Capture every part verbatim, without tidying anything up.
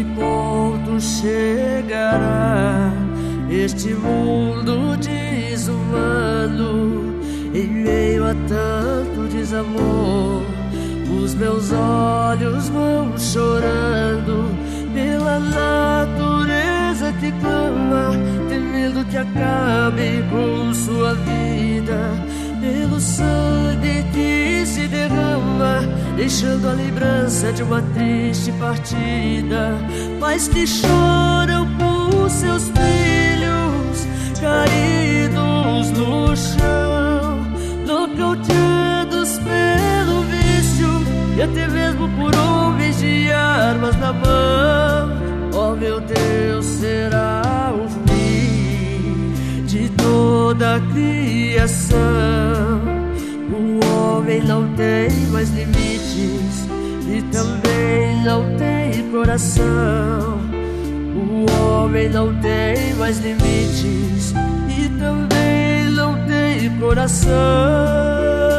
ponto chegará este mundo desumano? Em meio a tanto desamor, os meus olhos vão chorando pela natureza que clama, temendo que acabe com sua vida, pelo sangue que se derrama, deixando a lembrança de uma triste partida. Pais que choram por seus filhos caídos no chão, nocauteados pelo vício e até mesmo por homens de armas na mão. Oh meu Deus, será o fim de toda a criação. O homem não tem mais limites e também não tem coração. O homem não tem mais limites e também não tem coração.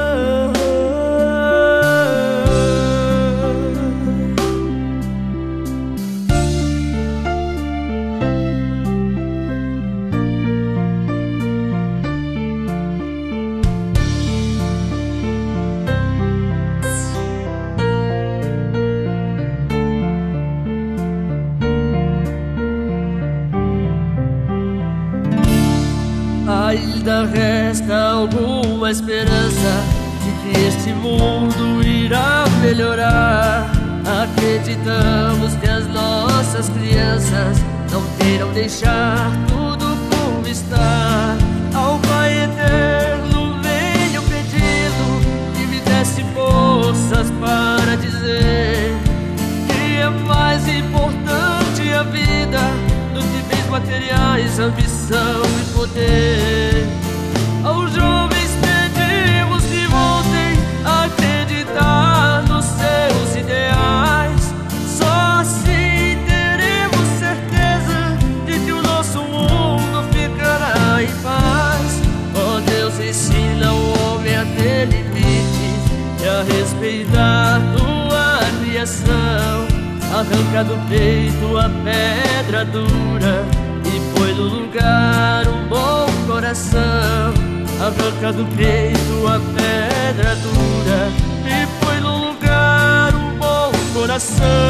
Ainda resta alguma esperança de que este mundo irá melhorar. Acreditamos que as nossas crianças não terão deixar tudo como está. Ao Pai Eterno venho pedindo que me desse forças para dizer que é mais importante a vida do que bens materiais, ambição e poder. Aos jovens pedimos que voltem a acreditar nos seus ideais. Só assim teremos certeza de que o nosso mundo ficará em paz. Oh Deus, ensina o homem a ter limites e a respeitar tua criação. Arranca do peito a pedra dura e põe no lugar um bom coração. Arranca do peito a pedra dura e põe no lugar um bom coração.